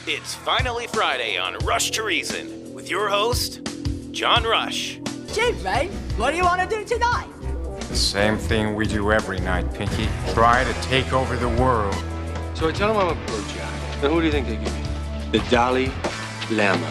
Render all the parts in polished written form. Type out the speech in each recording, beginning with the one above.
It's finally Friday on Rush to Reason with your host, John Rush. Gee, Ray, what do you want to do tonight? The same thing we do every night, Pinky. Try to take over the world. So I tell him I'm a pro jack. Then who do you think they give me? The Dalai Lama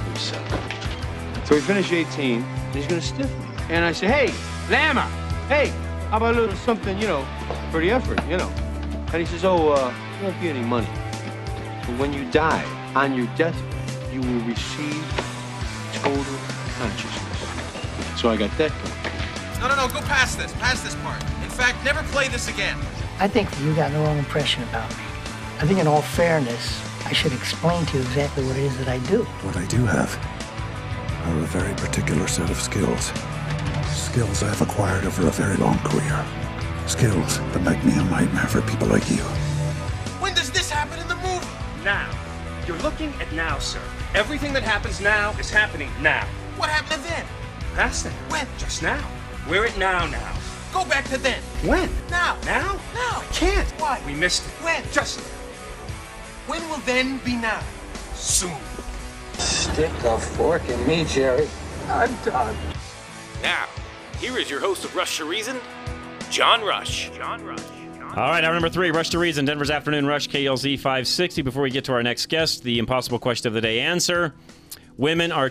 himself. So we finish 18, and he's gonna stiff me. And I say, hey, Lama, hey, how about a little something, for the effort, And he says, there won't be any money. But when you die, on your deathbed, you will receive total consciousness. So I got that going. No, go past this part. In fact, never play this again. I think you got the wrong impression about me. I think in all fairness, I should explain to you exactly what it is that I do. What I do have are a very particular set of skills. Skills I've acquired over a very long career. Skills that make me a nightmare for people like you. When does this happen in the movie? Now. You're looking at now, sir. Everything that happens now is happening now. What happened to then? Past then. When? Just now. We're at now. Go back to then. When? Now. Now? Now. I can't. Why? We missed it. When? Just now. When will then be now? Soon. Stick a fork in me, Jerry. I'm done. Now, here is your host of Rush to Reason, John Rush. All right, hour number 3, Rush to Reason, Denver's Afternoon Rush, KLZ 560. Before we get to our next guest, the impossible question of the day answer. Women are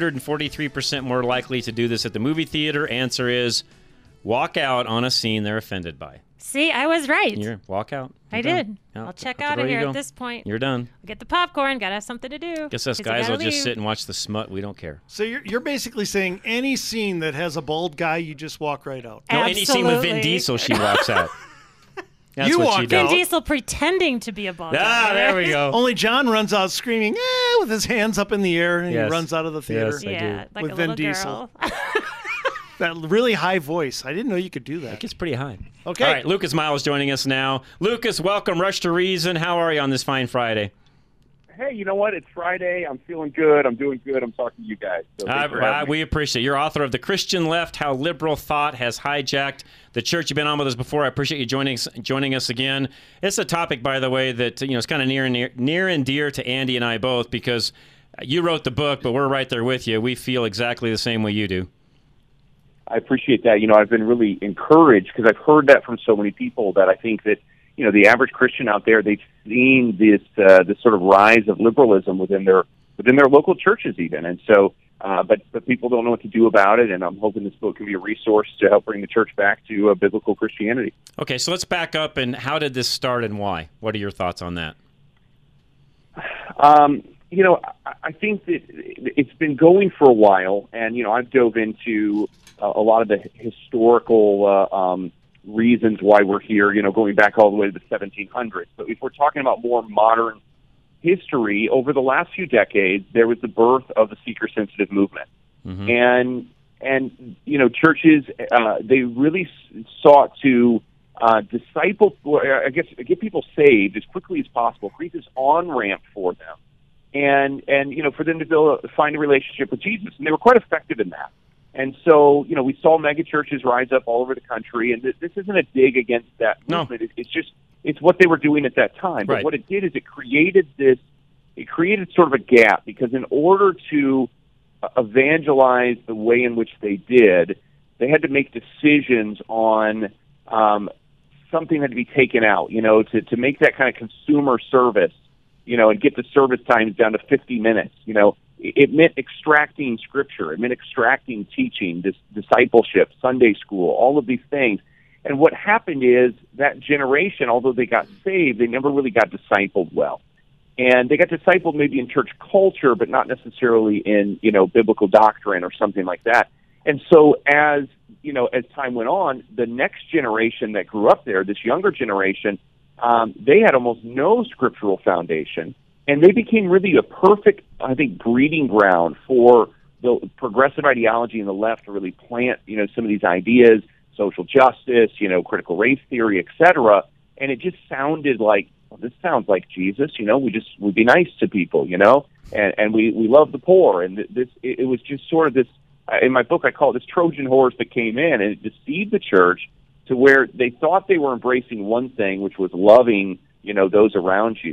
243% more likely to do this at the movie theater. Answer is walk out on a scene they're offended by. See, I was right. Walk out. I did. I'll check out of here at this point. You're done. Get the popcorn. Gotta have something to do. Guess us guys will just sit and watch the smut. We don't care. So you're basically saying any scene that has a bald guy, you just walk right out. No, any scene with Vin Diesel, she walks out. That's you what walk she does. Vin Diesel pretending to be a bald guy. There we go. Only John runs out screaming, with his hands up in the air, and he runs out of the theater. Yes, I do. Like with a Vin little Diesel. girl. That really high voice. I didn't know you could do that. It gets pretty high. Okay. All right, Lucas Miles joining us now. Lucas, welcome. Rush to Reason. How are you on this fine Friday? Hey, you know what? It's Friday. I'm feeling good. I'm doing good. I'm talking to you guys. So We appreciate it. You're author of The Christian Left, How Liberal Thought Has Hijacked the Church. You've been on with us before. I appreciate you joining us again. It's a topic, by the way, that is kind of near and dear to Andy and I both, because you wrote the book, but we're right there with you. We feel exactly the same way you do. I appreciate that. I've been really encouraged because I've heard that from so many people that I think that, the average Christian out there, they've seen this sort of rise of liberalism within their local churches even. And so, but people don't know what to do about it. And I'm hoping this book can be a resource to help bring the church back to biblical Christianity. Okay, so let's back up. And how did this start and why? What are your thoughts on that? I think that it's been going for a while, and I've dove into a lot of the historical reasons why we're here. Going back all the way to the 1700s. But if we're talking about more modern history, over the last few decades, there was the birth of the seeker-sensitive movement, and churches they really sought to disciple, I guess, get people saved as quickly as possible, create this on-ramp for them. And for them to find a relationship with Jesus. And they were quite effective in that. And so, we saw mega churches rise up all over the country, and this isn't a dig against that movement. It's what they were doing at that time. But what it did is it created sort of a gap, because in order to evangelize the way in which they did, they had to make decisions on something had to be taken out, to make that kind of consumer service, and get the service times down to 50 minutes, It meant extracting scripture. It meant extracting teaching, discipleship, Sunday school, all of these things. And what happened is that generation, although they got saved, they never really got discipled well. And they got discipled maybe in church culture, but not necessarily in, biblical doctrine or something like that. And so as time went on, the next generation that grew up there, this younger generation, they had almost no scriptural foundation. And they became really a perfect, I think, breeding ground for the progressive ideology in the left to really plant, some of these ideas, social justice, critical race theory, et cetera. And it just sounded like, well, this sounds like Jesus, we'd be nice to people, and we love the poor. And it was just sort of this, in my book, I call it this Trojan horse that came in, and it deceived the church to where they thought they were embracing one thing, which was loving, those around you.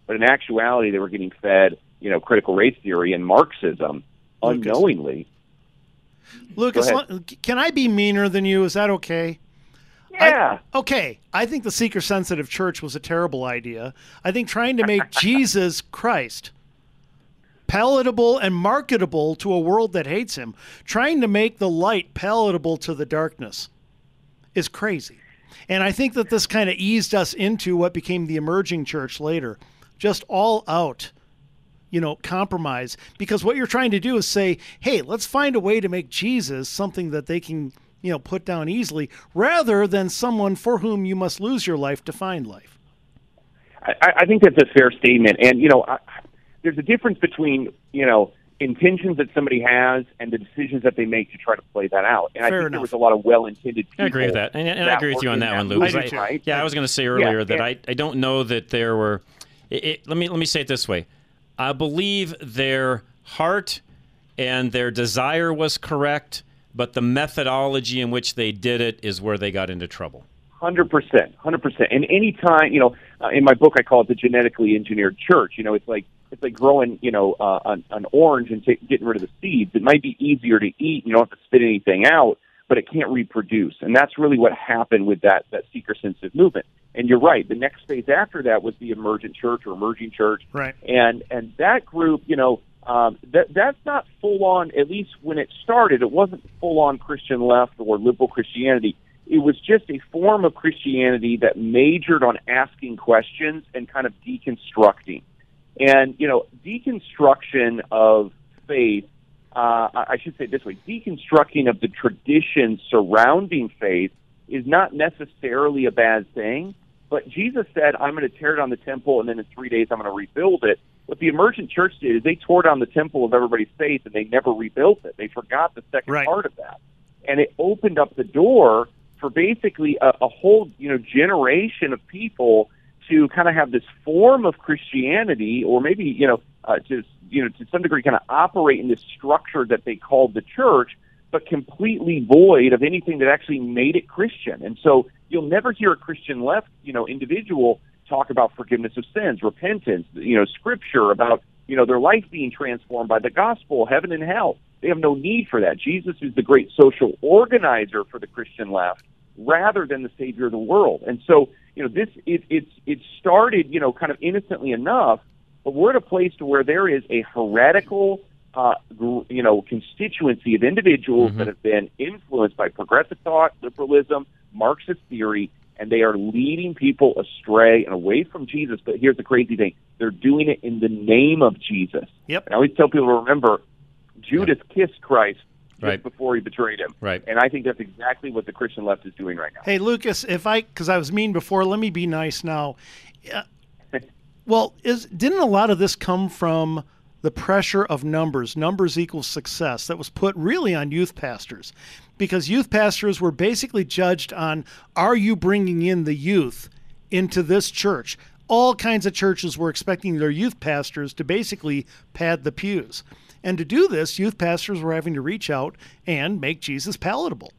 but in actuality, they were getting fed, critical race theory and Marxism unknowingly. Lucas, can I be meaner than you? Is that okay? Yeah. I think the seeker-sensitive church was a terrible idea. I think trying to make Jesus Christ palatable and marketable to a world that hates him, trying to make the light palatable to the darkness, is crazy. And I think that this kind of eased us into what became the emerging church later. Just all out, compromise. Because what you're trying to do is say, hey, let's find a way to make Jesus something that they can, put down easily, rather than someone for whom you must lose your life to find life. I think that's a fair statement. And, there's a difference between, intentions that somebody has and the decisions that they make to try to play that out. And I think there was a lot of well-intended people. I agree with that. And I agree with you on that one, Lou. Right? I was going to say earlier that I don't know that there were... let me say it this way. I believe their heart and their desire was correct, but the methodology in which they did it is where they got into trouble. 100%. And any time, in my book, I call it the genetically engineered church. It's like growing, an orange and getting rid of the seeds. It might be easier to eat. You don't have to spit anything out, but it can't reproduce. And that's really what happened with that seeker-sensitive movement. And you're right. The next phase after that was the emergent church or emerging church. Right. And that group, that's not full-on, at least when it started, it wasn't full-on Christian left or liberal Christianity. It was just a form of Christianity that majored on asking questions and kind of deconstructing. And, deconstruction of faith, I should say it this way, deconstructing of the tradition surrounding faith is not necessarily a bad thing. But Jesus said, I'm going to tear down the temple, and then in 3 days I'm going to rebuild it. What the emergent church did is they tore down the temple of everybody's faith, and they never rebuilt it. They forgot the second part of that. And it opened up the door for basically a whole generation of people to kind of have this form of Christianity, or maybe to some degree kind of operate in this structure that they called the church, but completely void of anything that actually made it Christian. And so you'll never hear a Christian left individual talk about forgiveness of sins, repentance, scripture, about their life being transformed by the gospel, heaven and hell. They have no need for that. Jesus is the great social organizer for the Christian left, rather than the savior of the world. And so, it started, kind of innocently enough, but we're at a place to where there is a heretical, constituency of individuals that have been influenced by progressive thought, liberalism, Marxist theory, and they are leading people astray and away from Jesus. But here's the crazy thing. They're doing it in the name of Jesus. Yep. And I always tell people to remember, Judas kissed Christ just before he betrayed him. Right. And I think that's exactly what the Christian left is doing right now. Hey, Lucas, because I was mean before, let me be nice now. Well, didn't a lot of this come from the pressure of numbers? Numbers equals success. That was put really on youth pastors, because youth pastors were basically judged on, are you bringing in the youth into this church? All kinds of churches were expecting their youth pastors to basically pad the pews. And to do this, youth pastors were having to reach out and make Jesus palatable.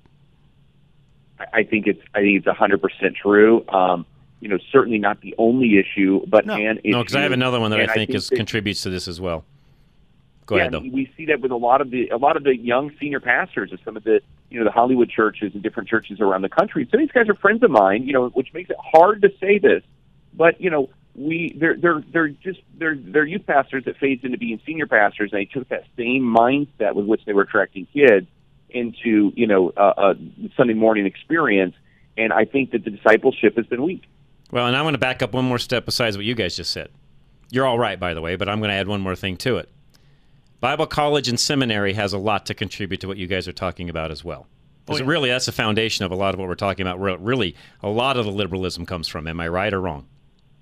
I think it's 100% true. Certainly not the only issue, but an issue. No, because I have another one that I think contributes to this as well. Go ahead, though. We see that with a lot of the young senior pastors of some of the the Hollywood churches and different churches around the country. So these guys are friends of mine, which makes it hard to say this, but they're youth pastors that phased into being senior pastors, and they took that same mindset with which they were attracting kids into a Sunday morning experience. And I think that the discipleship has been weak. Well, and I want to back up one more step besides what you guys just said. You're all right, by the way, but I'm going to add one more thing to it. Bible college and seminary has a lot to contribute to what you guys are talking about as well. Because really, that's the foundation of a lot of what we're talking about. Really, a lot of the liberalism comes from. Am I right or wrong?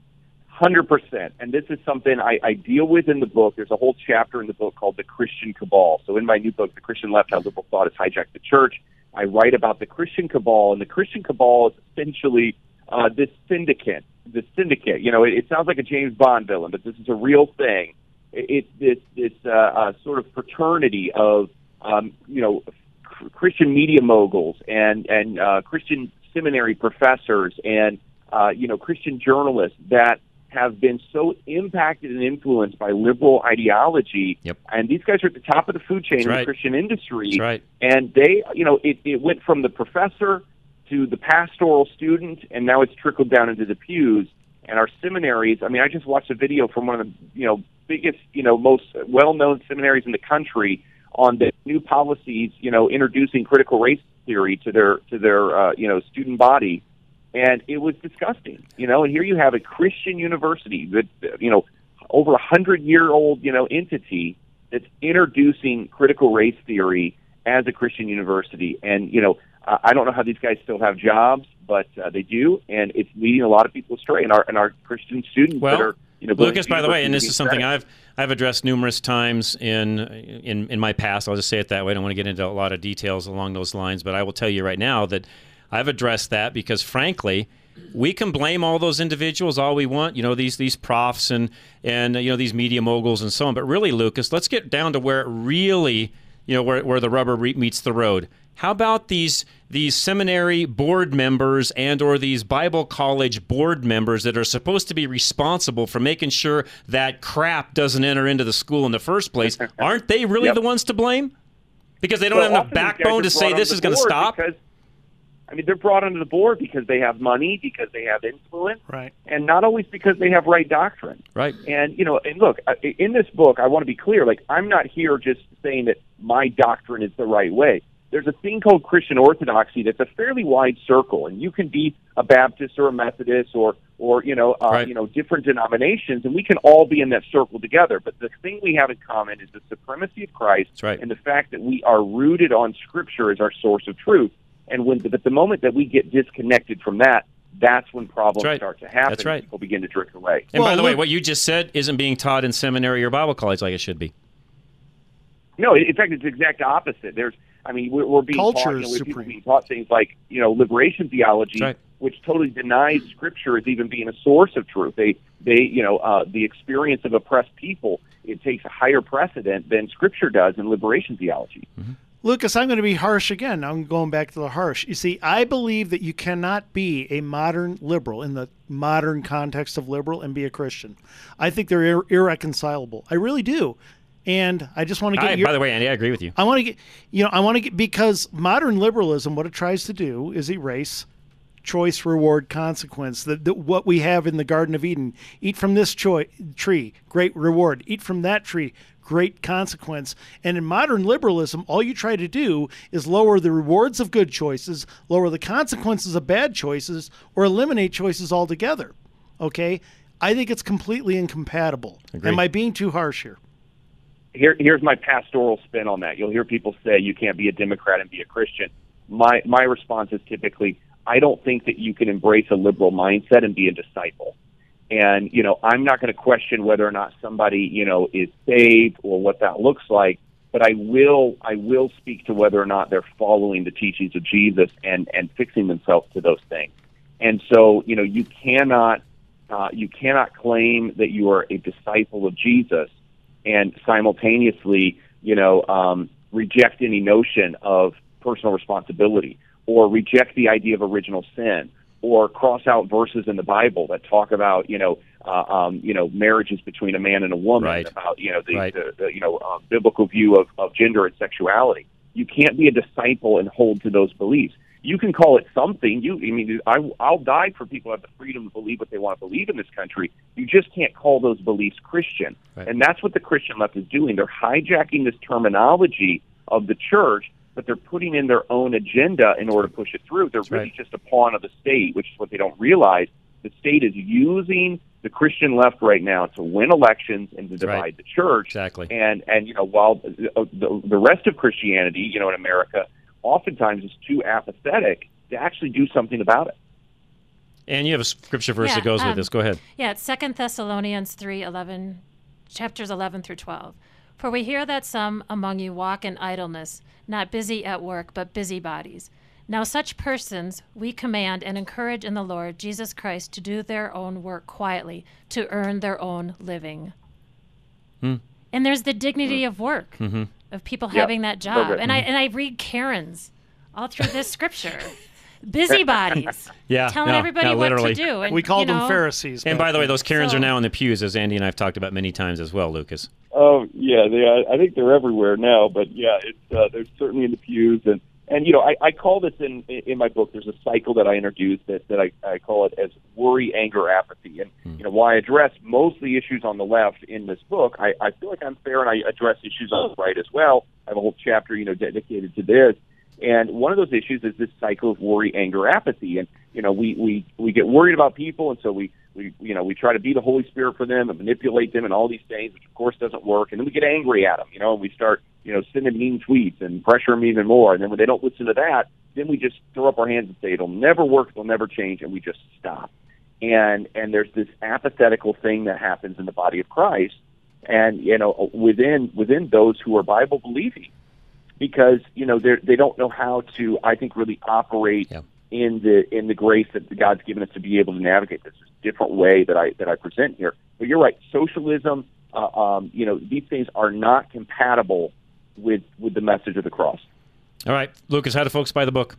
100%. And this is something I deal with in the book. There's a whole chapter in the book called The Christian Cabal. So in my new book, The Christian Left, How Liberal Thought Has Hijacked the Church, I write about the Christian Cabal. And the Christian Cabal is essentially this syndicate. It sounds like a James Bond villain, but this is a real thing. It's this sort of fraternity of, Christian media moguls and Christian seminary professors and, Christian journalists that have been so impacted and influenced by liberal ideology. Yep. And these guys are at the top of the food chain in right. the Christian industry. That's right. And they, it went from the professor to the pastoral student, and now it's trickled down into the pews. And our seminaries, I just watched a video from one of the, biggest, most well-known seminaries in the country on the new policies, introducing critical race theory to their student body. And it was disgusting, and here you have a Christian university that, over 100-year-old, entity that's introducing critical race theory as a Christian university. And, I don't know how these guys still have jobs, but they do, and it's leading a lot of people astray. And our Christian students that are, Lucas, by the way, and this is something I've addressed numerous times in my past. I'll just say it that way. I don't want to get into a lot of details along those lines, but I will tell you right now that I've addressed that because, frankly, we can blame all those individuals all we want, these profs and these media moguls and so on. But really, Lucas, let's get down to where it really, where the rubber meets the road. How about these seminary board members and or these Bible college board members that are supposed to be responsible for making sure that crap doesn't enter into the school in the first place? Aren't they really the ones to blame? Because they don't have enough backbone to say this is going to stop? Because, they're brought onto the board because they have money, because they have influence, right? And not always because they have right doctrine. Right. And, and look, in this book, I want to be clear, I'm not here just saying that my doctrine is the right way. There's a thing called Christian orthodoxy that's a fairly wide circle, and you can be a Baptist or a Methodist or different denominations, and we can all be in that circle together. But the thing we have in common is the supremacy of Christ and the fact that we are rooted on Scripture as our source of truth. And but the moment that we get disconnected from that, that's when problems start to happen. That's right. And people begin to drift away. And by the way, what you just said isn't being taught in seminary or Bible college like it should be. No, in fact, it's the exact opposite. We're being taught, people being taught things like, liberation theology, which totally denies Scripture as even being a source of truth. The experience of oppressed people, it takes a higher precedent than Scripture does in liberation theology. Mm-hmm. Lucas, I'm going to be harsh again. I'm going back to the harsh. You see, I believe that you cannot be a modern liberal in the modern context of liberal and be a Christian. I think they're irreconcilable. I really do. And I just want to get by the way, Andy, I agree with you. I want to get because modern liberalism, what it tries to do is erase choice, reward, consequence. What we have in the Garden of Eden: eat from this tree, great reward; eat from that tree, great consequence. And in modern liberalism, all you try to do is lower the rewards of good choices, lower the consequences of bad choices, or eliminate choices altogether. Okay, I think it's completely incompatible. Agreed. Am I being too harsh here? Here's my pastoral spin on that. You'll hear people say you can't be a Democrat and be a Christian. My response is typically, I don't think that you can embrace a liberal mindset and be a disciple. And, I'm not going to question whether or not somebody, is saved or what that looks like, but I will speak to whether or not they're following the teachings of Jesus and fixing themselves to those things. And so, you cannot claim that you are a disciple of Jesus and simultaneously, reject any notion of personal responsibility, or reject the idea of original sin, or cross out verses in the Bible that talk about, marriages between a man and a woman, about, the biblical view of gender and sexuality. You can't be a disciple and hold to those beliefs. You can call it something. I'll die for people who have the freedom to believe what they want to believe in this country. You just can't call those beliefs Christian. Right. And that's what the Christian left is doing. They're hijacking this terminology of the church, but they're putting in their own agenda in order to push it through. They're really just a pawn of the state, which is what they don't realize. The state is using the Christian left right now to win elections and to divide the church. Exactly. And while the rest of Christianity, in America, oftentimes is too apathetic to actually do something about it. And you have a scripture verse that goes with this. Go ahead. Yeah, it's 2 Thessalonians 3:11, chapters 11 through 12. For we hear that some among you walk in idleness, not busy at work, but busybodies. Now such persons we command and encourage in the Lord Jesus Christ to do their own work quietly, to earn their own living. And there's the dignity of work. Of people having that job. And I read Karens all through this scripture. busybodies. Yeah, telling everybody what to do. And, we called them Pharisees. And by the way, those Karens are now in the pews, as Andy and I have talked about many times as well, Lucas. Oh yeah, I think they're everywhere now. But yeah, it's they're certainly in the pews, and you know, I call this in my book. There's a cycle that I introduced that I call it as worry, anger, apathy, and you know, while I address mostly issues on the left in this book, I feel like I'm fair, and I address issues on the right as well. I have a whole chapter, you know, dedicated to this. And one of those issues is this cycle of worry, anger, apathy. And, you know, we get worried about people, and so we try to be the Holy Spirit for them and manipulate them and all these things, which of course doesn't work. And then we get angry at them, you know, and we start, you know, sending mean tweets and pressure them even more. And then when they don't listen to that, then we just throw up our hands and say, it'll never work, it'll never change, and we just stop. And there's this apathetical thing that happens in the body of Christ, and, you know, within those who are Bible believing. Because, you know, they don't know how to, I think, really operate in the grace that God's given us to be able to navigate this different way that I present here. But you're right, socialism, you know, these things are not compatible with the message of the cross. All right, Lucas, how do folks buy the book?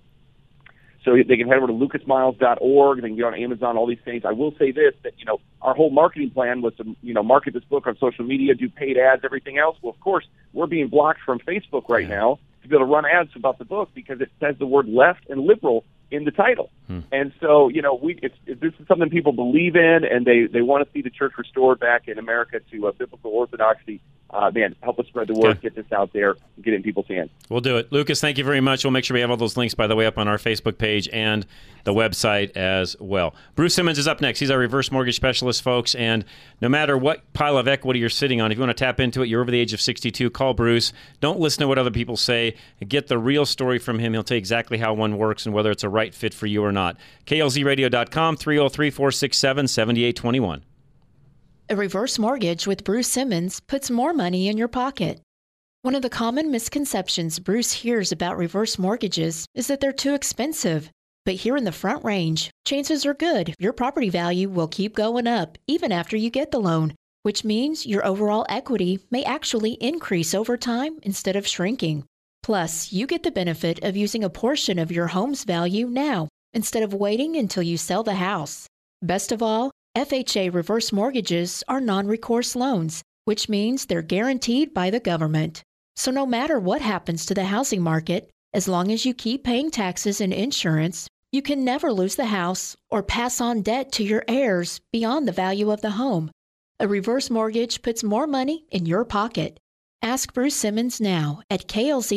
So they can head over to lucasmiles.org. They can get on Amazon, all these things. I will say this, that, you know, our whole marketing plan was to, you know, market this book on social media, do paid ads, everything else. Well, of course, we're being blocked from Facebook right now to be able to run ads about the book because it says the word left and liberal in the title. And so, you know, this is something people believe in, and they want to see the church restored back in America to biblical orthodoxy. Man, help us spread the word, get this out there, and get it in people's hands. We'll do it. Lucas, thank you very much. We'll make sure we have all those links, by the way, up on our Facebook page and the website as well. Bruce Simmons is up next. He's our reverse mortgage specialist, folks, and no matter what pile of equity you're sitting on, if you want to tap into it, you're over the age of 62, call Bruce. Don't listen to what other people say. Get the real story from him. He'll tell you exactly how one works and whether it's a right fit for you or not. KLZradio.com, 303-467-7821. A reverse mortgage with Bruce Simmons puts more money in your pocket. One of the common misconceptions Bruce hears about reverse mortgages is that they're too expensive. But here in the Front Range, chances are good your property value will keep going up even after you get the loan, which means your overall equity may actually increase over time instead of shrinking. Plus, you get the benefit of using a portion of your home's value now instead of waiting until you sell the house. Best of all, FHA reverse mortgages are non-recourse loans, which means they're guaranteed by the government. So no matter what happens to the housing market, as long as you keep paying taxes and insurance, you can never lose the house or pass on debt to your heirs beyond the value of the home. A reverse mortgage puts more money in your pocket. Ask Bruce Simmons now at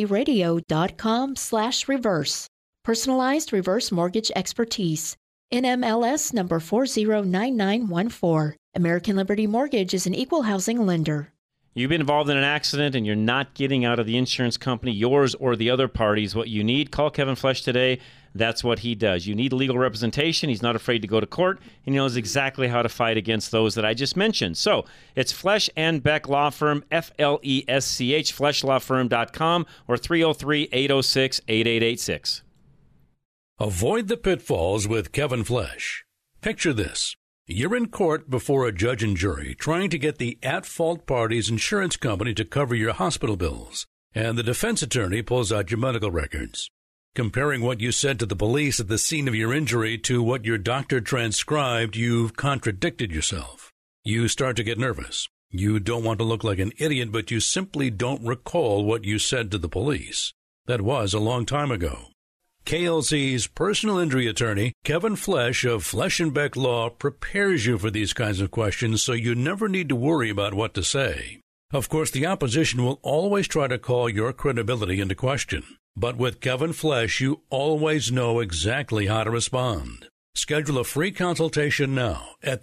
klzradio.com/reverse. Personalized reverse mortgage expertise. NMLS number 409914. American Liberty Mortgage is an equal housing lender. You've been involved in an accident and you're not getting out of the insurance company, yours or the other party's what you need. Call Kevin Flesh today. That's what he does. You need legal representation. He's not afraid to go to court, and he knows exactly how to fight against those that I just mentioned. So it's Flesh and Beck Law Firm, FLESCH, FleshLawFirm.com, or 303-806-8886. Avoid the pitfalls with Kevin Flesh. Picture this. You're in court before a judge and jury trying to get the at-fault party's insurance company to cover your hospital bills, and the defense attorney pulls out your medical records. Comparing what you said to the police at the scene of your injury to what your doctor transcribed, you've contradicted yourself. You start to get nervous. You don't want to look like an idiot, but you simply don't recall what you said to the police. That was a long time ago. KLZ's personal injury attorney, Kevin Flesh of Flesh and Beck Law, prepares you for these kinds of questions so you never need to worry about what to say. Of course, the opposition will always try to call your credibility into question. But with Kevin Flesh, you always know exactly how to respond. Schedule a free consultation now at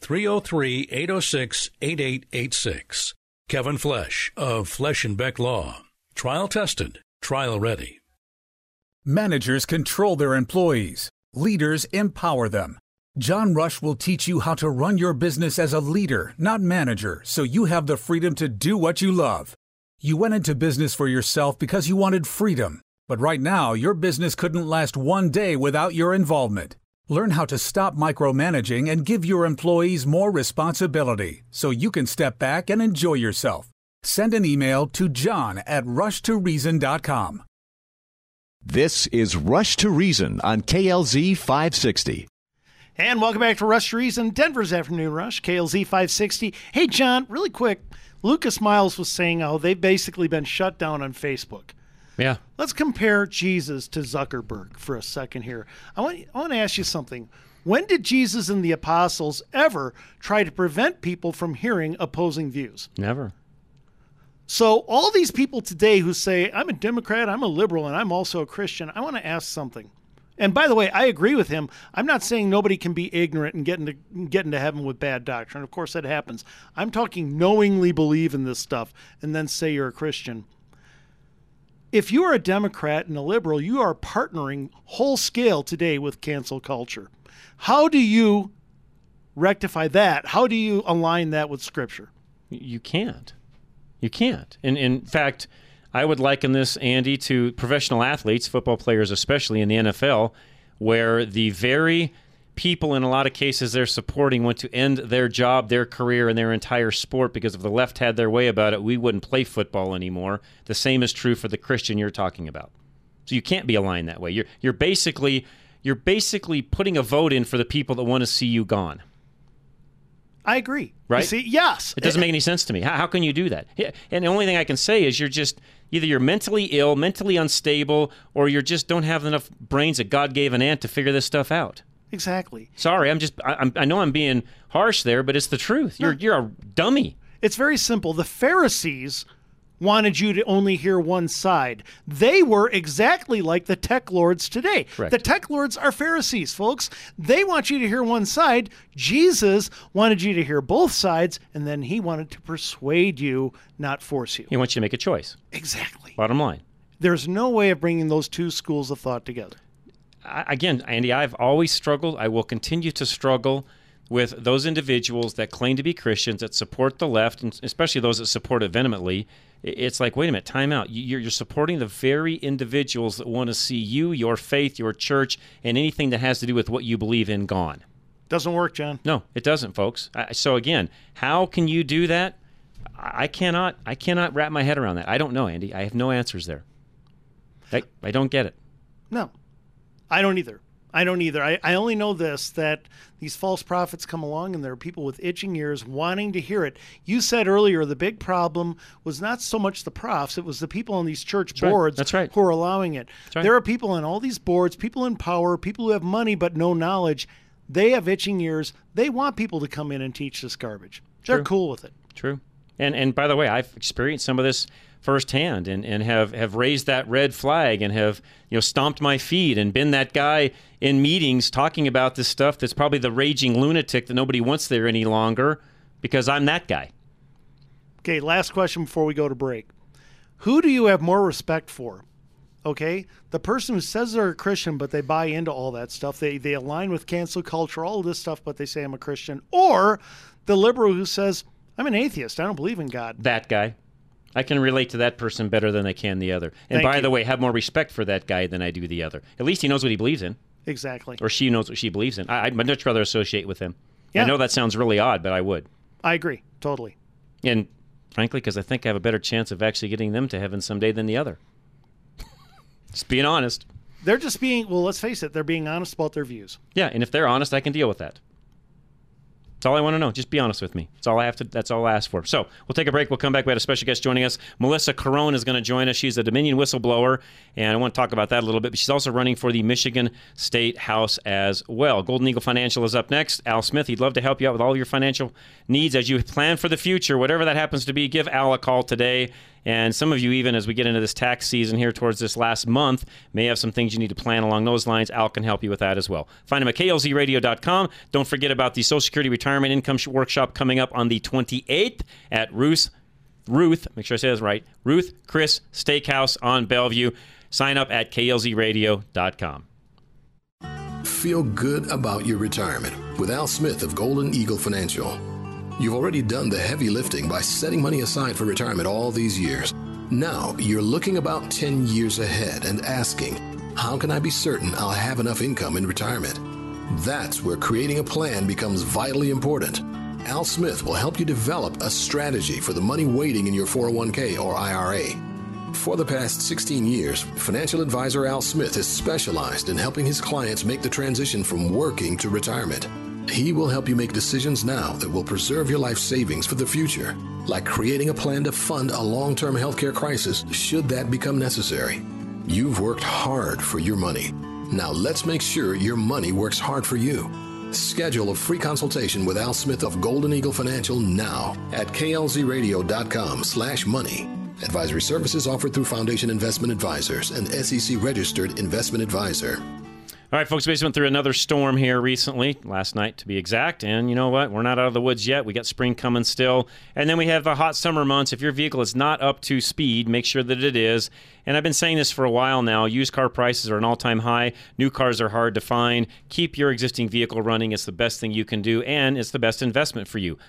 303-806-8886. Kevin Flesh of Flesh and Beck Law. Trial tested, trial ready. Managers control their employees. Leaders empower them. John Rush will teach you how to run your business as a leader, not manager, so you have the freedom to do what you love. You went into business for yourself because you wanted freedom. But right now, your business couldn't last one day without your involvement. Learn how to stop micromanaging and give your employees more responsibility so you can step back and enjoy yourself. Send an email to john@rushtoreason.com. This is Rush to Reason on KLZ 560. And welcome back to Rush to Reason, Denver's Afternoon Rush, KLZ 560. Hey, John, really quick, Lucas Miles was saying how they've basically been shut down on Facebook. Yeah. Let's compare Jesus to Zuckerberg for a second here. I want to ask you something. When did Jesus and the apostles ever try to prevent people from hearing opposing views? Never. So all these people today who say, I'm a Democrat, I'm a liberal, and I'm also a Christian, I want to ask something. And by the way, I agree with him. I'm not saying nobody can be ignorant and get into heaven with bad doctrine. Of course, that happens. I'm talking knowingly believe in this stuff and then say you're a Christian. If you are a Democrat and a liberal, you are partnering whole scale today with cancel culture. How do you rectify that? How do you align that with Scripture? You can't. You can't. And in fact, I would liken this, Andy, to professional athletes, football players especially in the NFL, where the very people in a lot of cases they're supporting want to end their job, their career, and their entire sport because if the left had their way about it, we wouldn't play football anymore. The same is true for the Christian you're talking about. So you can't be aligned that way. You're basically putting a vote in for the people that want to see you gone. I agree. Right? You see, yes. It doesn't make any sense to me. How can you do that? And the only thing I can say is either you're mentally ill, mentally unstable, or you just don't have enough brains that God gave an ant to figure this stuff out. Exactly. Sorry, I know I'm being harsh there, but it's the truth. You're a dummy. It's very simple. The Pharisees wanted you to only hear one side. They were exactly like the tech lords today. Correct. The tech lords are Pharisees, folks. They want you to hear one side. Jesus wanted you to hear both sides, and then he wanted to persuade you, not force you. He wants you to make a choice. Exactly. Bottom line. There's no way of bringing those two schools of thought together. Again, Andy, I've always struggled. I will continue to struggle with those individuals that claim to be Christians, that support the left, and especially those that support it vehemently. It's like, wait a minute, time out. You're supporting the very individuals that want to see you, your faith, your church, and anything that has to do with what you believe in gone. Doesn't work, John. No, it doesn't, folks. So again, how can you do that? I cannot wrap my head around that. I don't know, Andy. I have no answers there. I don't get it. No, I don't either. I only know this, that these false prophets come along and there are people with itching ears wanting to hear it. You said earlier the big problem was not so much the profs, it was the people on these church boards who are allowing it. There are people on all these boards, people in power, people who have money but no knowledge. They have itching ears. They want people to come in and teach this garbage. They're cool with it. True. And by the way, I've experienced some of this firsthand and have raised that red flag and have stomped my feet and been that guy in meetings talking about this stuff that's probably the raging lunatic that nobody wants there any longer because I'm that guy. Okay, last question before we go to break. Who do you have more respect for? Okay, the person who says they're a Christian but they buy into all that stuff, they align with cancel culture, all of this stuff, but they say I'm a Christian, or the liberal who says I'm an atheist, I don't believe in God. That guy. I can relate to that person better than I can the other. And by the way, have more respect for that guy than I do the other. At least he knows what he believes in. Exactly. Or she knows what she believes in. I'd much rather associate with him. Yeah. I know that sounds really odd, but I would. I agree. Totally. And frankly, because I think I have a better chance of actually getting them to heaven someday than the other. Just being honest. They're just being, well, let's face it, they're being honest about their views. Yeah, and if they're honest, I can deal with that. That's all I want to know. Just be honest with me. That's all I have to. That's all I ask for. So we'll take a break. We'll come back. We had a special guest joining us. Melissa Carone is going to join us. She's a Dominion whistleblower, and I want to talk about that a little bit. But she's also running for the Michigan State House as well. Golden Eagle Financial is up next. Al Smith, he'd love to help you out with all your financial needs as you plan for the future, whatever that happens to be. Give Al a call today. And some of you, even as we get into this tax season here towards this last month, may have some things you need to plan along those lines. Al can help you with that as well. Find him at klzradio.com. Don't forget about the Social Security Retirement Income Workshop coming up on the 28th at Ruth, make sure I say this right, Ruth Chris Steakhouse on Bellevue. Sign up at klzradio.com. Feel good about your retirement with Al Smith of Golden Eagle Financial. You've already done the heavy lifting by setting money aside for retirement all these years. Now you're looking about 10 years ahead and asking, how can I be certain I'll have enough income in retirement? That's where creating a plan becomes vitally important. Al Smith will help you develop a strategy for the money waiting in your 401k or IRA. For the past 16 years, financial advisor Al Smith has specialized in helping his clients make the transition from working to retirement. He will help you make decisions now that will preserve your life savings for the future, like creating a plan to fund a long-term healthcare crisis should that become necessary. You've worked hard for your money. Now let's make sure your money works hard for you. Schedule a free consultation with Al Smith of Golden Eagle Financial now at klzradio.com/money. Advisory services offered through Foundation Investment Advisors, an SEC-registered investment advisor. All right, folks, we just went through another storm here recently, last night to be exact, and you know what? We're not out of the woods yet. We got spring coming still, and then we have the hot summer months. If your vehicle is not up to speed, make sure that it is. And I've been saying this for a while now. Used car prices are an all-time high. New cars are hard to find. Keep your existing vehicle running. It's the best thing you can do, and it's the best investment for you.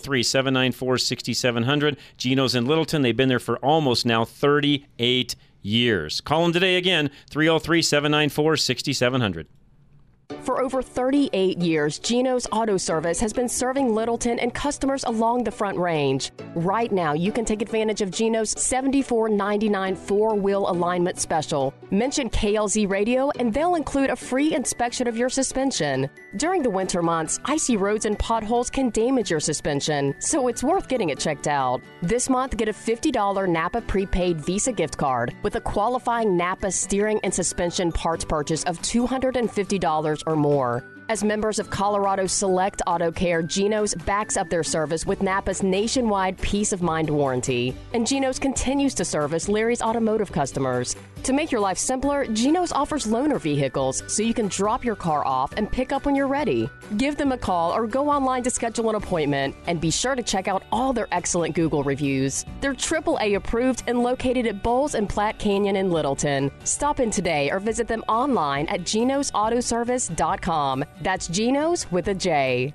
303-794-6700. Gino's in Littleton. They've been there for almost now 38 years. Call them today again, 303-794-6700. For over 38 years, Gino's Auto Service has been serving Littleton and customers along the Front Range. Right now, you can take advantage of Gino's $74.99 four-wheel alignment special. Mention KLZ Radio and they'll include a free inspection of your suspension. During the winter months, icy roads and potholes can damage your suspension, so it's worth getting it checked out. This month, get a $50 Napa prepaid Visa gift card with a qualifying Napa steering and suspension parts purchase of $250 or more. As members of Colorado Select Auto Care, Gino's backs up their service with Napa's nationwide peace of mind warranty. And Gino's continues to service Larry's automotive customers. To make your life simpler, Gino's offers loaner vehicles so you can drop your car off and pick up when you're ready. Give them a call or go online to schedule an appointment, and be sure to check out all their excellent Google reviews. They're AAA approved and located at Bowles and Platte Canyon in Littleton. Stop in today or visit them online at Gino'sAutoservice.com. That's Gino's with a J.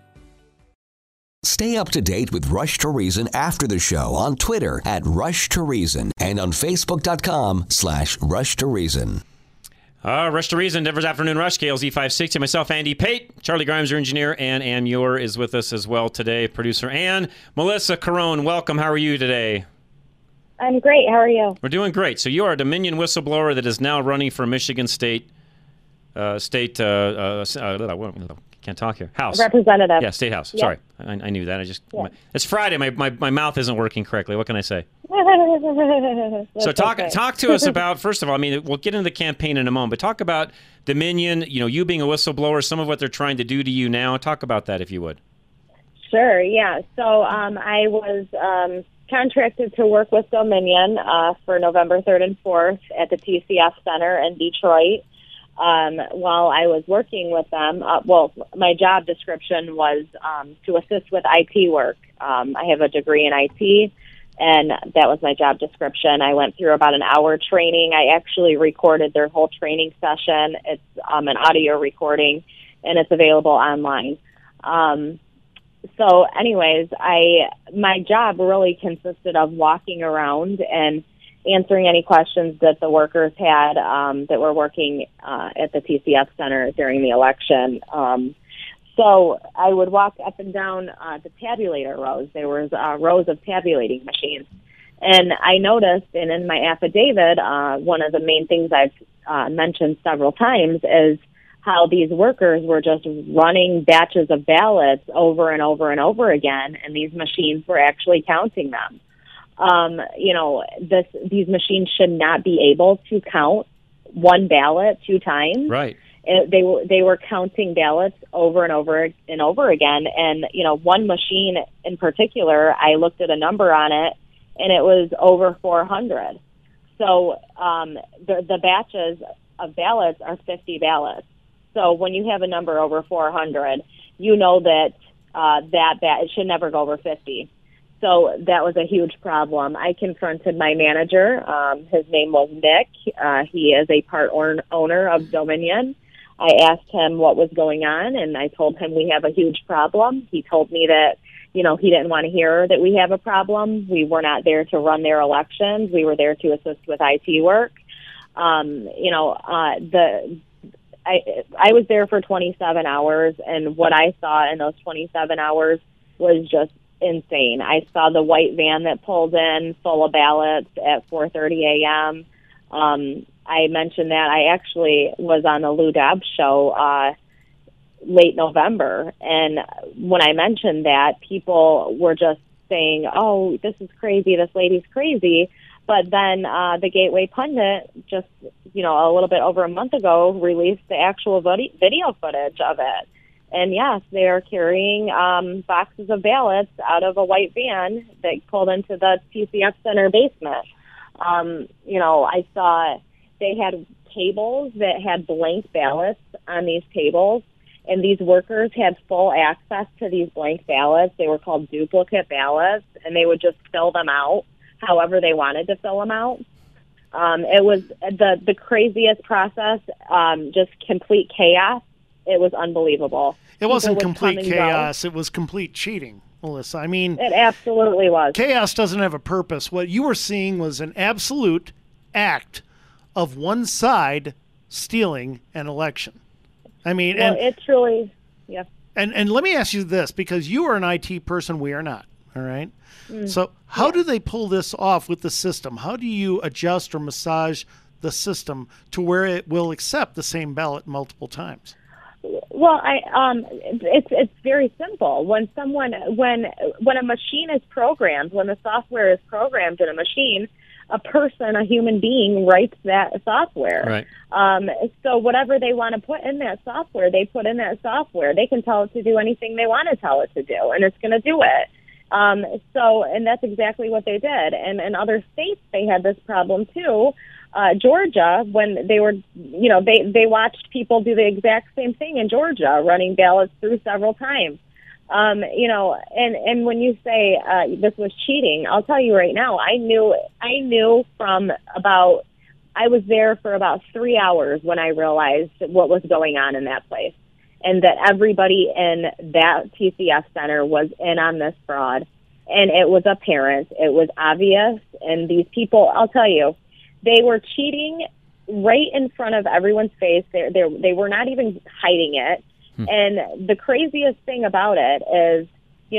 Stay up to date with Rush to Reason after the show on Twitter at Rush to Reason and on Facebook.com/Rush to Reason. Rush to Reason, Denver's Afternoon Rush, KLZ 560. Myself, Andy Pate. Charlie Grimes, our engineer, and Ann Muir is with us as well today. Producer Ann. Melissa Carone, welcome. How are you today? I'm great. How are you? We're doing great. So you are a Dominion whistleblower that is now running for Michigan State can't talk here. House. Representative. Yeah, State House. Yep. Sorry. I knew that. It's Friday. My mouth isn't working correctly. What can I say? So talk to us about, first of all, I mean, we'll get into the campaign in a moment, but talk about Dominion, you being a whistleblower, some of what they're trying to do to you now. Talk about that, if you would. Sure, yeah. So I was contracted to work with Dominion for November 3rd and 4th at the TCF Center in Detroit. While I was working with them, my job description was to assist with IT work. I have a degree in IT, and that was my job description. I went through about an hour training. I actually recorded their whole training session. It's an audio recording, and it's available online. So anyways, my job really consisted of walking around and answering any questions that the workers had that were working at the TCF Center during the election. So I would walk up and down the tabulator rows. There was rows of tabulating machines. And I noticed, and in my affidavit, one of the main things I've mentioned several times is how these workers were just running batches of ballots over and over and over again, and these machines were actually counting them. These machines should not be able to count one ballot two times. Right. They were counting ballots over and over and over again. And, one machine in particular, I looked at a number on it, and it was over 400. So the batches of ballots are 50 ballots. So when you have a number over 400, you know that it should never go over 50. So that was a huge problem. I confronted my manager. His name was Nick. He is a part owner of Dominion. I asked him what was going on, and I told him we have a huge problem. He told me that, he didn't want to hear that we have a problem. We were not there to run their elections. We were there to assist with IT work. I was there for 27 hours, and what I saw in those 27 hours was just insane. I saw the white van that pulled in full of ballots at 4:30 a.m. I mentioned that I actually was on the Lou Dobbs show late November, and when I mentioned that, people were just saying, "Oh, this is crazy. This lady's crazy." But then the Gateway Pundit just, a little bit over a month ago released the actual video footage of it. And yes, they are carrying boxes of ballots out of a white van that pulled into the TCF Center basement. I saw they had tables that had blank ballots on these tables, and these workers had full access to these blank ballots. They were called duplicate ballots, and they would just fill them out however they wanted to fill them out. It was the craziest process, just complete chaos. It was unbelievable. It wasn't complete chaos. It was complete cheating, Melissa. I mean, it absolutely was. Chaos doesn't have a purpose. What you were seeing was an absolute act of one side stealing an election. I mean, well, it truly, yeah. And let me ask you this, because you are an IT person, we are not. All right. So how do they pull this off with the system? How do you adjust or massage the system to where it will accept the same ballot multiple times? Well, it's very simple. When a machine is programmed, when the software is programmed in a machine, a person, a human being, writes that software. Right. So whatever they want to put in that software, they put in that software. They can tell it to do anything they want to tell it to do, and it's going to do it. And that's exactly what they did. And in other states, they had this problem too. Georgia, when they were, they watched people do the exact same thing in Georgia, running ballots through several times. And when you say this was cheating, I'll tell you right now, I knew from I was there for about 3 hours when I realized what was going on in that place, and that everybody in that TCF center was in on this fraud. And it was apparent, it was obvious, and these people, I'll tell you, they were cheating right in front of everyone's face. They were not even hiding it. And the craziest thing about it is,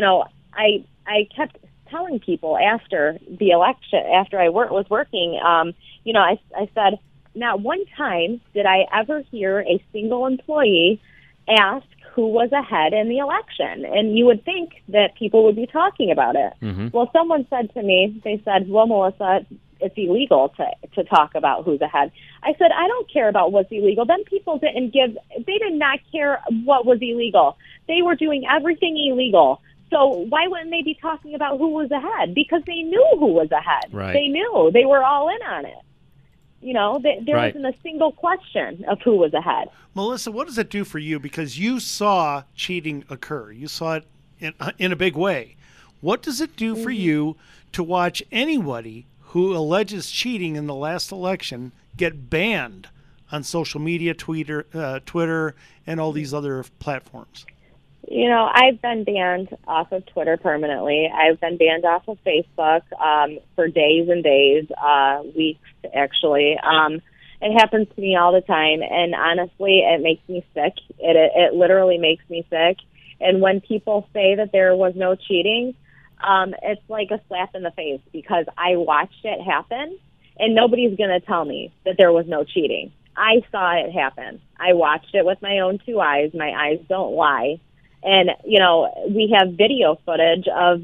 I kept telling people after the election, after I was working, I said, not one time did I ever hear a single employee ask who was ahead in the election. And you would think that people would be talking about it. Mm-hmm. Well, someone said to me, they said, well, Melissa, it's illegal to talk about who's ahead. I said, I don't care about what's illegal. Then people they did not care what was illegal. They were doing everything illegal. So why wouldn't they be talking about who was ahead? Because they knew who was ahead. Right. They knew. They were all in on it. There Right. wasn't a single question of who was ahead. Melissa, what does it do for you? Because you saw cheating occur. You saw it in a big way. What does it do for you to watch anybody who alleges cheating in the last election get banned on social media, Twitter, and all these other platforms? I've been banned off of Twitter permanently. I've been banned off of Facebook for days and days, weeks, actually. It happens to me all the time, and honestly, it makes me sick. It literally makes me sick. And when people say that there was no cheating, it's like a slap in the face, because I watched it happen, and nobody's going to tell me that there was no cheating. I saw it happen. I watched it with my own two eyes. My eyes don't lie. And, we have video footage of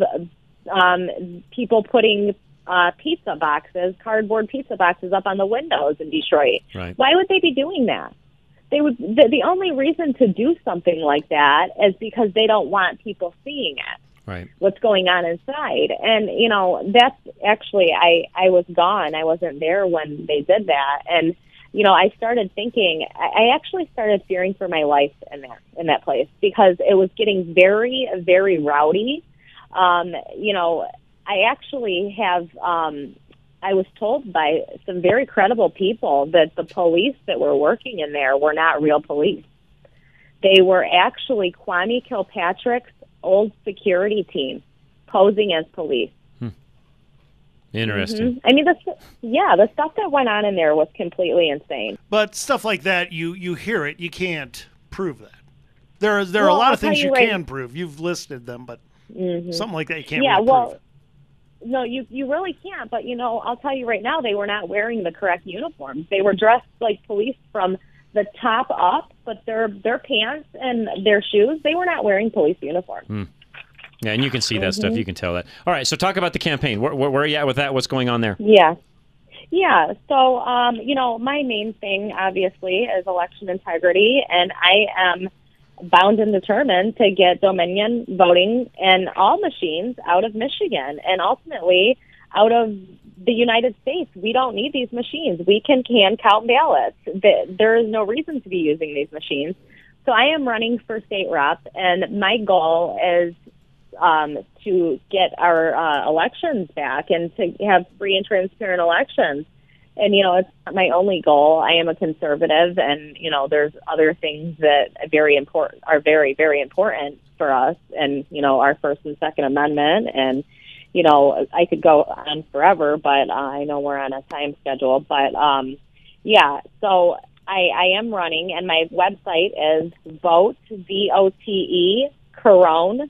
people putting cardboard pizza boxes up on the windows in Detroit. Right. Why would they be doing that? They would. The only reason to do something like that is because they don't want people seeing it. Right. What's going on inside. And, that's actually, I was gone. I wasn't there when they did that. And, I started thinking, I actually started fearing for my life in that place, because it was getting very, very rowdy. I actually have, I was told by some very credible people that the police that were working in there were not real police. They were actually Kwame Kilpatrick's old security team posing as police. Interesting. Mm-hmm. I mean, the stuff that went on in there was completely insane. But stuff like that, you hear it, you can't prove that. There are a lot of things you can prove. You've listed them, but Something like that you can't Yeah, really well, prove. no, you really can't. But, I'll tell you right now, they were not wearing the correct uniforms. They were dressed like police from the top up, but their pants and their shoes, they were not wearing police uniforms. Yeah, and you can see that stuff. You can tell that. All right, so talk about the campaign. Where are you at with that? What's going on there? Yeah. Yeah, so, my main thing, obviously, is election integrity, and I am bound and determined to get Dominion voting and all machines out of Michigan and ultimately out of the United States. We don't need these machines. We can count ballots. There is no reason to be using these machines. So I am running for state rep, and my goal is to get our elections back and to have free and transparent elections. And, it's not my only goal. I am a conservative, and, there's other things that are very, very important for us, and, our First and Second Amendment. And, I could go on forever, but I know we're on a time schedule. But, so I am running, and my website is vote, VOTE, Carone,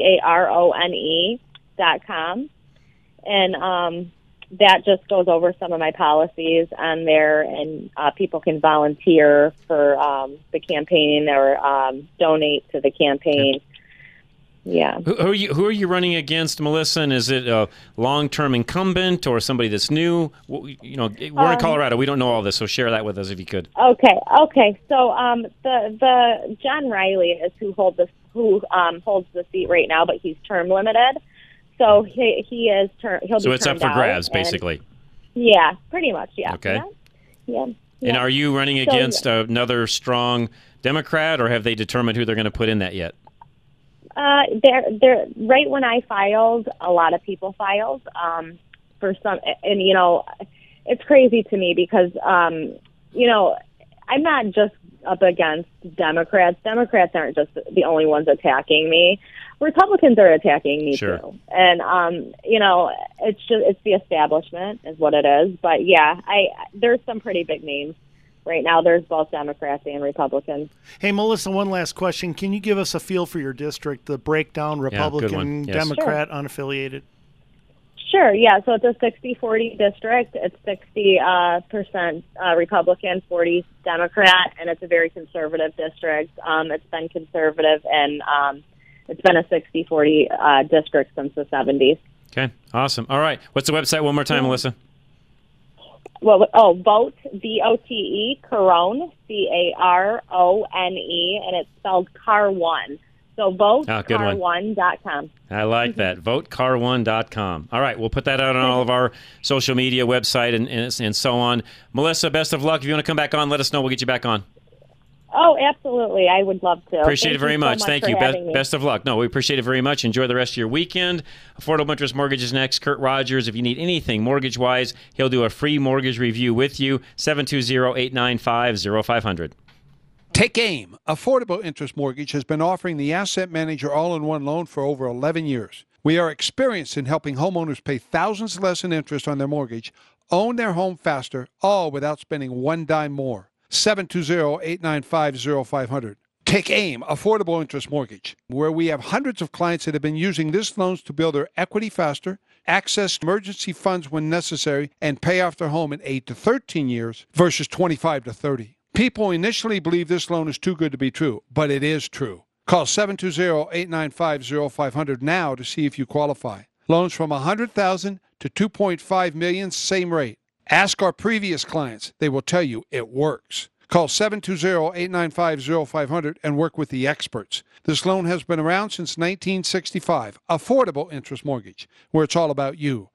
CARONE.com. And that just goes over some of my policies on there, and people can volunteer for the campaign or donate to the campaign. Yeah. Who are you running against, Melissa? And is it a long-term incumbent or somebody that's new? We're in Colorado. We don't know all this, so share that with us if you could. Okay. So the John Riley is who holds the seat right now, but he's term limited. So he is he'll so be it's up for grabs, basically. Yeah, pretty much. Yeah. Okay. Yeah. And are you running against another strong Democrat, or have they determined who they're going to put in that yet? They're right when I filed, a lot of people filed for some, and it's crazy to me because I'm not just up against Democrats. Democrats aren't just the only ones attacking me. Republicans are attacking me too, and it's the establishment is what it is. But yeah, there's some pretty big names right now. There's both Democrats and Republicans. Hey, Melissa, one last question. Can you give us a feel for your district, the breakdown, Republican, Democrat, unaffiliated? Sure, yeah. So it's a 60-40 district. It's 60% Republican, 40 Democrat, and it's a very conservative district. It's been conservative, and it's been a 60-40 district since the 70s. Okay, awesome. All right. What's the website one more time, Melissa? Vote, VOTE, Carone, CARONE, and it's spelled CAR1. So votecar1.com. I like that. Votecar1.com. All right, we'll put that out on all of our social media website and so on. Melissa, best of luck. If you want to come back on, let us know. We'll get you back on. Oh, absolutely. I would love to. Appreciate it very much. So Thank you. Best of luck. No, we appreciate it very much. Enjoy the rest of your weekend. Affordable Interest Mortgage is next. Kurt Rogers, if you need anything mortgage-wise, he'll do a free mortgage review with you. 720-895-0500. Take AIM. Affordable Interest Mortgage has been offering the Asset Manager all-in-one loan for over 11 years. We are experienced in helping homeowners pay thousands less in interest on their mortgage, own their home faster, all without spending one dime more. 720-895-0500. Take AIM, Affordable Interest Mortgage, where we have hundreds of clients that have been using this loans to build their equity faster, access emergency funds when necessary, and pay off their home in 8 to 13 years versus 25 to 30. People initially believe this loan is too good to be true, but it is true. Call 720-895-0500 now to see if you qualify. Loans from $100,000 to $2.5 million, same rate. Ask our previous clients. They will tell you it works. Call 720-895-0500 and work with the experts. This loan has been around since 1965. Affordable Interest Mortgage, where it's all about you.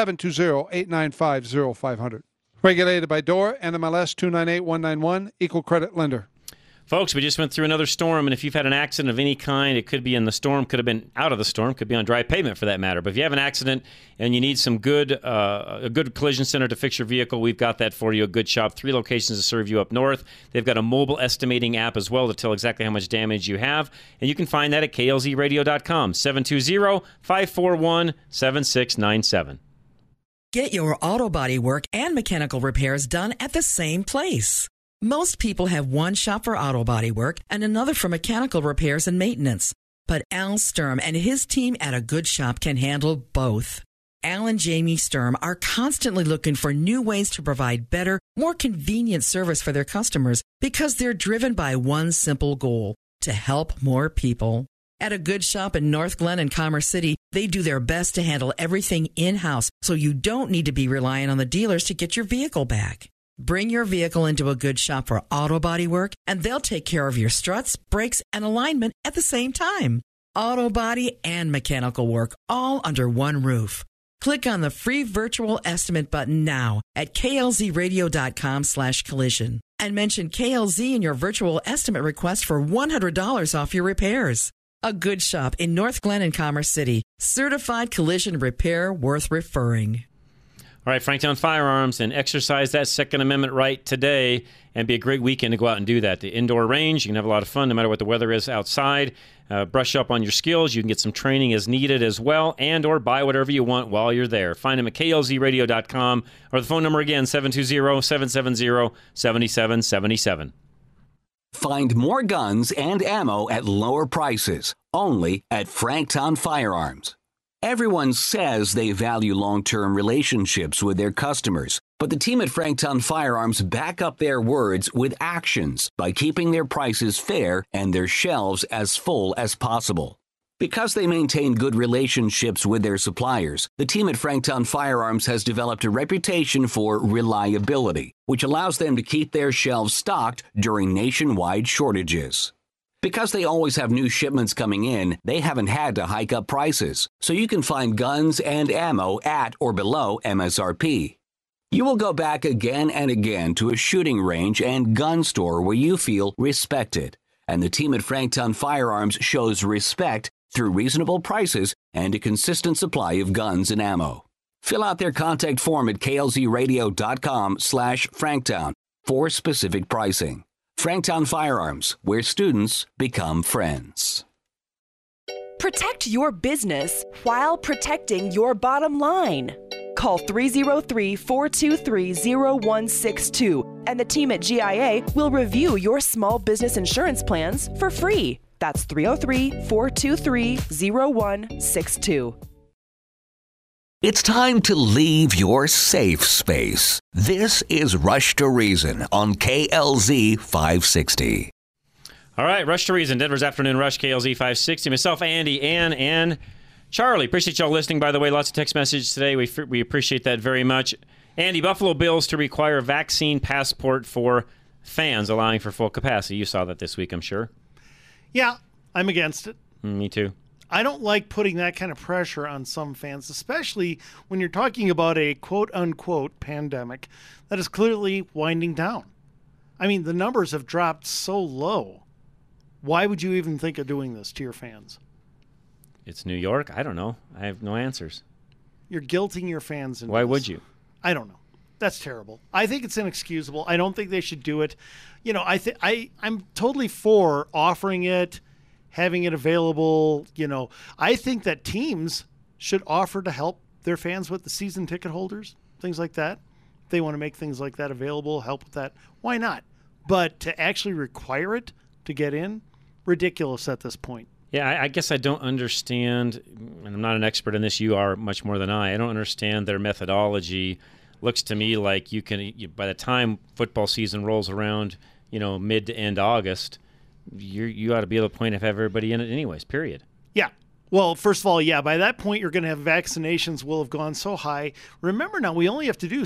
720-895-0500. Regulated by DORA, NMLS 298191, Equal Credit Lender. Folks, we just went through another storm, and if you've had an accident of any kind, it could be in the storm, could have been out of the storm, could be on dry pavement for that matter. But if you have an accident and you need some a good collision center to fix your vehicle, we've got that for you, a good shop, 3 locations to serve you up north. They've got a mobile estimating app as well to tell exactly how much damage you have, and you can find that at klzradio.com, 720-541-7697. Get your auto body work and mechanical repairs done at the same place. Most people have one shop for auto body work and another for mechanical repairs and maintenance. But Al Sturm and his team at A Good Shop can handle both. Al and Jamie Sturm are constantly looking for new ways to provide better, more convenient service for their customers because they're driven by one simple goal: to help more people. At A Good Shop in North Glen and Commerce City, they do their best to handle everything in-house, so you don't need to be relying on the dealers to get your vehicle back. Bring your vehicle into A Good Shop for auto body work, and they'll take care of your struts, brakes, and alignment at the same time. Auto body and mechanical work, all under one roof. Click on the free virtual estimate button now at klzradio.com/collision and mention KLZ in your virtual estimate request for $100 off your repairs. A Good Shop in North Glen and Commerce City. Certified collision repair worth referring. All right, Franktown Firearms, and exercise that Second Amendment right today and be a great weekend to go out and do that. The indoor range, you can have a lot of fun no matter what the weather is outside. Brush up on your skills. You can get some training as needed as well, and or buy whatever you want while you're there. Find them at klzradio.com or the phone number again, 720-770-7777. Find more guns and ammo at lower prices, only at Franktown Firearms. Everyone says they value long-term relationships with their customers, but the team at Franktown Firearms back up their words with actions by keeping their prices fair and their shelves as full as possible. Because they maintain good relationships with their suppliers, the team at Franktown Firearms has developed a reputation for reliability, which allows them to keep their shelves stocked during nationwide shortages. Because they always have new shipments coming in, they haven't had to hike up prices, so you can find guns and ammo at or below MSRP. You will go back again and again to a shooting range and gun store where you feel respected, and the team at Franktown Firearms shows respect through reasonable prices and a consistent supply of guns and ammo. Fill out their contact form at klzradio.com/Franktown for specific pricing. Franktown Firearms, where students become friends. Protect your business while protecting your bottom line. Call 303-423-0162 and the team at GIA will review your small business insurance plans for free. That's 303-423-0162. It's time to leave your safe space. This is Rush to Reason on KLZ 560. All right, Rush to Reason, Denver's Afternoon Rush, KLZ 560. Myself, Andy, Ann, and Charlie. Appreciate y'all listening, by the way. Lots of text messages today. We appreciate that very much. Andy, Buffalo Bills to require vaccine passport for fans, allowing for full capacity. You saw that this week, I'm sure. Yeah, I'm against it. Me too. I don't like putting that kind of pressure on some fans, especially when you're talking about a quote-unquote pandemic that is clearly winding down. I mean, the numbers have dropped so low. Why would you even think of doing this to your fans? It's New York. I don't know. I have no answers. You're guilting your fans into Why this. would you? I don't know. That's terrible. I think it's inexcusable. I don't think they should do it. You know, I'm totally for offering it, having it available. You know, I think that teams should offer to help their fans with the season ticket holders, things like that. If they want to make things like that available, help with that. Why not? But to actually require it to get in, ridiculous at this point. Yeah, I guess I don't understand, and I'm not an expert in this. You are much more than I. I don't understand their methodology. Looks to me like you can, by the time football season rolls around, mid to end August, you ought to be able to point to have everybody in it anyways, period. Yeah. Well, first of all, yeah, by that point, you're going to have vaccinations will have gone so high. Remember now, we only have to do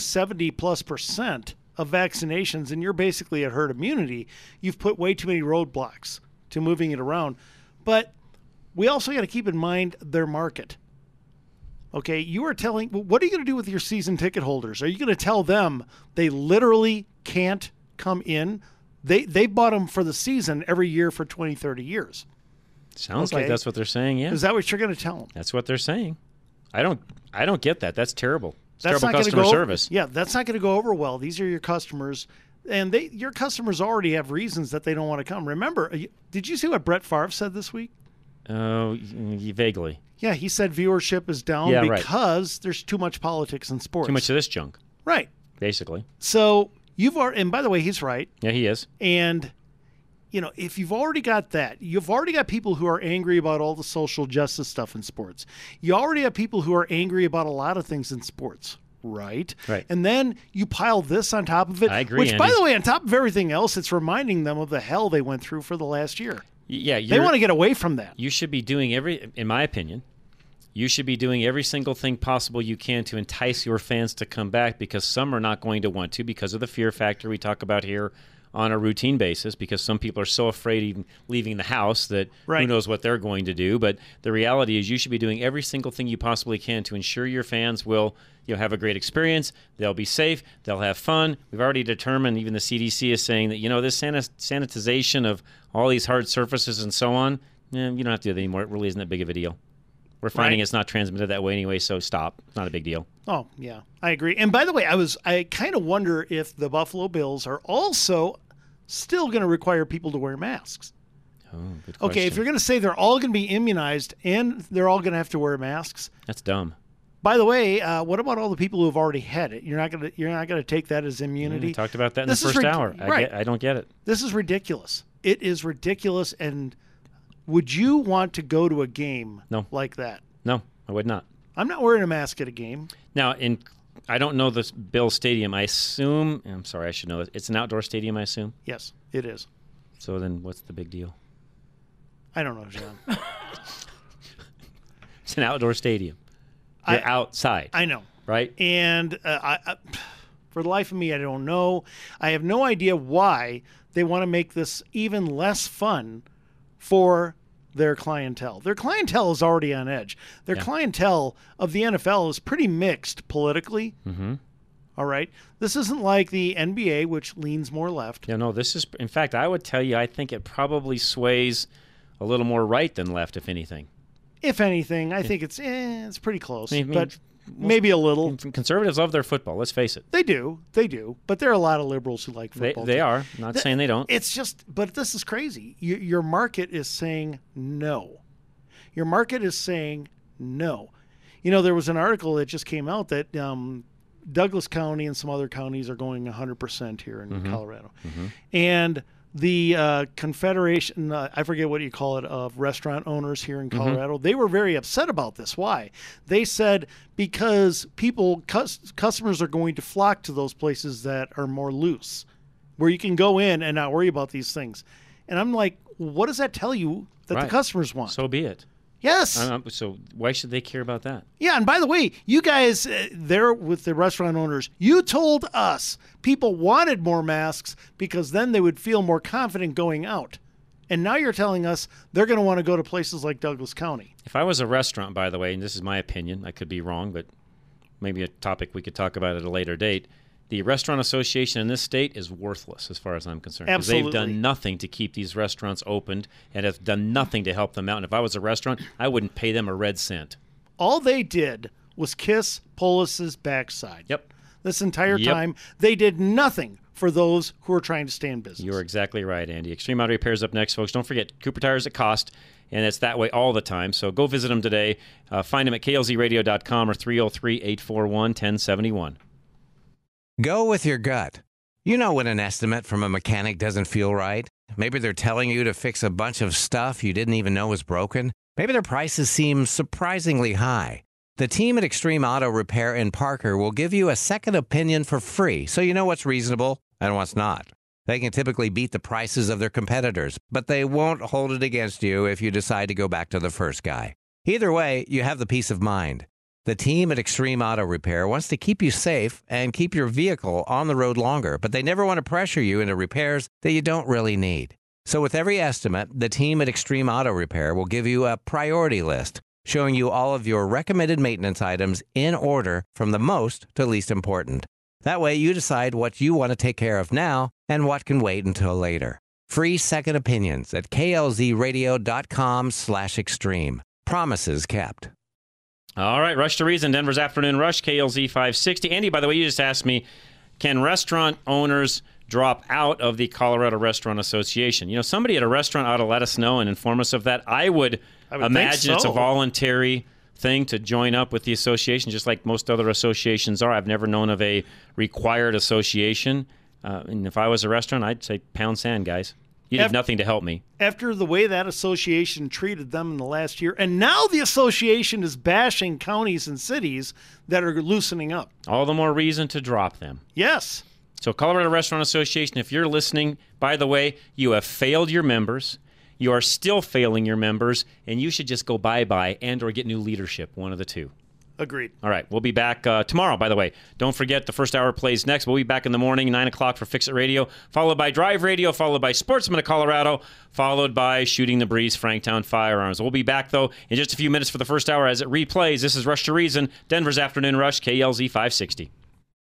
70+% of vaccinations, and you're basically at herd immunity. You've put way too many roadblocks to moving it around. But we also got to keep in mind their market. Okay, you are telling, what are you going to do with your season ticket holders? Are you going to tell them they literally can't come in? They bought them for the season every year for 20, 30 years. Sounds like that's what they're saying, yeah. Is that what you're going to tell them? That's what they're saying. I don't get that. That's terrible. It's that's terrible customer service. Yeah, that's not going to go over well. These are your customers, and your customers already have reasons that they don't want to come. Remember, did you see what Brett Favre said this week? Oh, vaguely. Yeah, he said viewership is down because there's too much politics in sports. Too much of this junk. Right. Basically. So you've already, and by the way, he's right. Yeah, he is. And if you've already got that, you've already got people who are angry about all the social justice stuff in sports. You already have people who are angry about a lot of things in sports, right? Right. And then you pile this on top of it. I agree, Which, by Andy. the way, on top of everything else, it's reminding them of the hell they went through for the last year. Yeah, They want to get away from that. You should be doing in my opinion, you should be doing every single thing possible you can to entice your fans to come back, because some are not going to want to because of the fear factor we talk about here on a routine basis, because some people are so afraid even leaving the house that who knows what they're going to do. But the reality is you should be doing every single thing you possibly can to ensure your fans will have a great experience. They'll be safe. They'll have fun. We've already determined, even the CDC is saying that, this sanitization of all these hard surfaces and so on, you don't have to do that anymore. It really isn't that big of a deal. We're finding it's not transmitted that way anyway, so stop. It's not a big deal. Oh, yeah, I agree. And by the way, I kind of wonder if the Buffalo Bills are also still going to require people to wear masks. Oh, good question. Okay, if you're going to say they're all going to be immunized and they're all going to have to wear masks, that's dumb. By the way, what about all the people who have already had it? You're not going to take that as immunity. We talked about that in the first hour. I don't get it. This is ridiculous. It is ridiculous. And would you want to go to a game like that? No, I would not. I'm not wearing a mask at a game. Now, I don't know this Bill Stadium. I assume, I'm sorry, I should know this. It's an outdoor stadium, I assume? Yes, it is. So then what's the big deal? I don't know, John. It's an outdoor stadium. You're outside. I know. Right? And for the life of me, I don't know. I have no idea why they want to make this even less fun for their clientele. Their clientele is already on edge. Their clientele of the NFL is pretty mixed politically. Mm-hmm. All right? This isn't like the NBA, which leans more left. Yeah, no, this is, in fact, I would tell you, I think it probably sways a little more right than left, if anything. If anything, I think it's pretty close, but maybe a little. Conservatives love their football, let's face it. They do. But there are a lot of liberals who like football. They are. Not saying they don't. It's just, but this is crazy. Your market is saying no. Your market is saying no. There was an article that just came out that Douglas County and some other counties are going 100% here in Colorado. Mm-hmm. And the Confederation, I forget what you call it, of restaurant owners here in Colorado, they were very upset about this. Why? They said because customers are going to flock to those places that are more loose, where you can go in and not worry about these things. And I'm like, what does that tell you that the customers want? So be it. Yes. So why should they care about that? Yeah, and by the way, you guys there with the restaurant owners, you told us people wanted more masks because then they would feel more confident going out. And now you're telling us they're going to want to go to places like Douglas County. If I was a restaurant, by the way, and this is my opinion, I could be wrong, but maybe a topic we could talk about at a later date, the restaurant association in this state is worthless as far as I'm concerned. Absolutely. Because they've done nothing to keep these restaurants opened and have done nothing to help them out. And if I was a restaurant, I wouldn't pay them a red cent. All they did was kiss Polis's backside. Yep. This entire time, they did nothing for those who are trying to stay in business. You're exactly right, Andy. Extreme Auto Repair is up next, folks. Don't forget, Cooper Tires at cost, and it's that way all the time. So go visit them today. Find them at klzradio.com or 303-841-1071. Go with your gut. You know when an estimate from a mechanic doesn't feel right. Maybe they're telling you to fix a bunch of stuff you didn't even know was broken. Maybe their prices seem surprisingly high. The team at Extreme Auto Repair in Parker will give you a second opinion for free, so you know what's reasonable and what's not. They can typically beat the prices of their competitors, but they won't hold it against you if you decide to go back to the first guy. Either way, you have the peace of mind. The team at Extreme Auto Repair wants to keep you safe and keep your vehicle on the road longer, but they never want to pressure you into repairs that you don't really need. So with every estimate, the team at Extreme Auto Repair will give you a priority list, showing you all of your recommended maintenance items in order from the most to least important. That way you decide what you want to take care of now and what can wait until later. Free second opinions at klzradio.com/extreme. Promises kept. All right, Rush to Reason, Denver's Afternoon Rush, KLZ 560. Andy, by the way, you just asked me, can restaurant owners drop out of the Colorado Restaurant Association? Somebody at a restaurant ought to let us know and inform us of that. I would imagine it's a voluntary thing to join up with the association, just like most other associations are. I've never known of a required association. And if I was a restaurant, I'd say pound sand, guys. You did nothing to help me. After the way that association treated them in the last year, and now the association is bashing counties and cities that are loosening up. All the more reason to drop them. Yes. So Colorado Restaurant Association, if you're listening, by the way, you have failed your members. You are still failing your members, and you should just go bye-bye and or get new leadership, one of the two. Agreed. All right. We'll be back tomorrow, by the way. Don't forget the first hour plays next. We'll be back in the morning, 9 o'clock for Fix It Radio, followed by Drive Radio, followed by Sportsman of Colorado, followed by Shooting the Breeze, Franktown Firearms. We'll be back, though, in just a few minutes for the first hour as it replays. This is Rush to Reason, Denver's Afternoon Rush, KLZ 560.